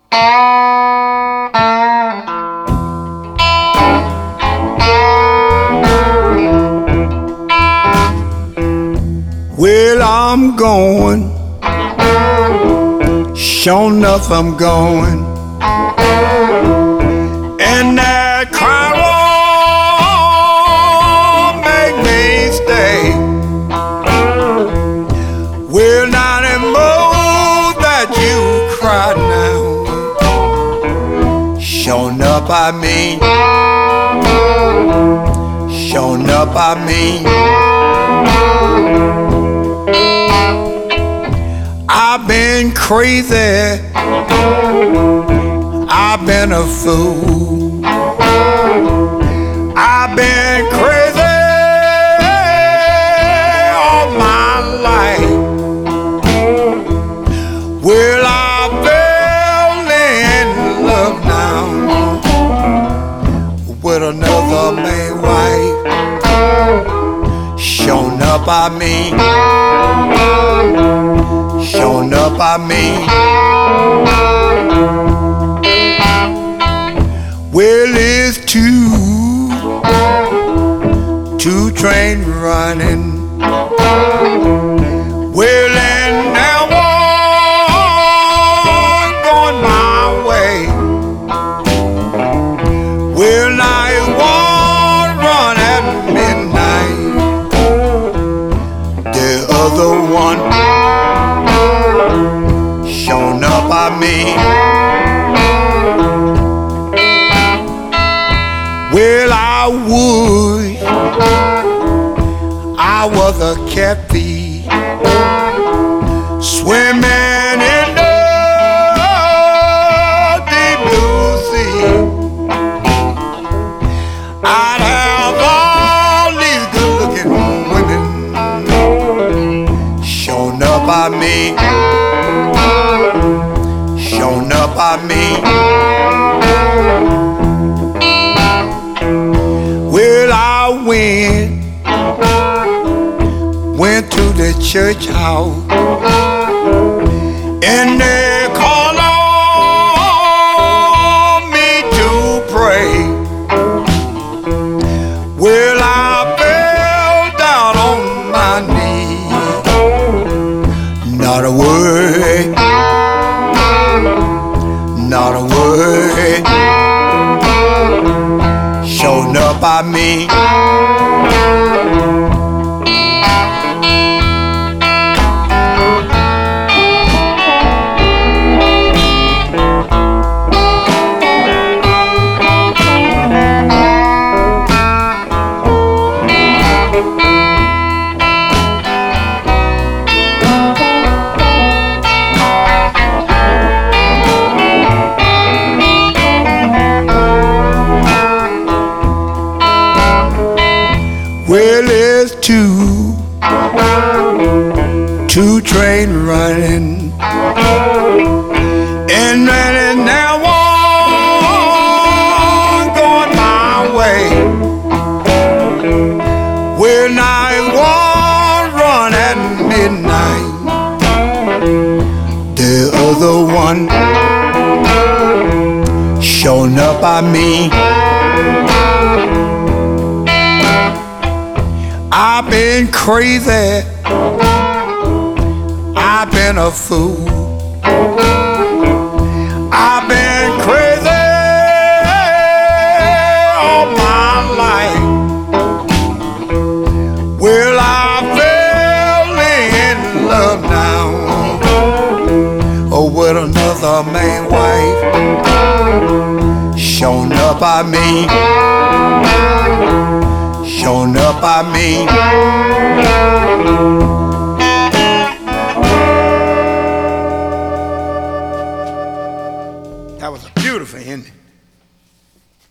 Well, I'm going, sure enough I'm going, and that cry won't make me stay. Well, not anymore that you cry now. Sure enough I mean, sure enough I mean, I've been crazy, I've been a fool, I've been crazy all my life. Well, I fell in love now with another man's wife. Shown up I mean, shown up I mean. Well, it's two trains running. Well, and now one going my way. Well, now one run at midnight, the other one shown up I mean. Well, I wish I was a catfish swimming in the deep blue sea. I'd have all these good-looking women shown up I mean, shown up I mean. Well, I went to the church house, and they called on me to pray. Well, I fell down on my knees, not a word, not a word, shown up I mean. Well, it's two trains running, and then now one going my way. Well, now one run at midnight, the other one shown up I mean. I've been crazy, I've been a fool, I've been crazy all my life. Well, I fell in love now, oh, with another man's wife. Shown up I mean, shown up I mean.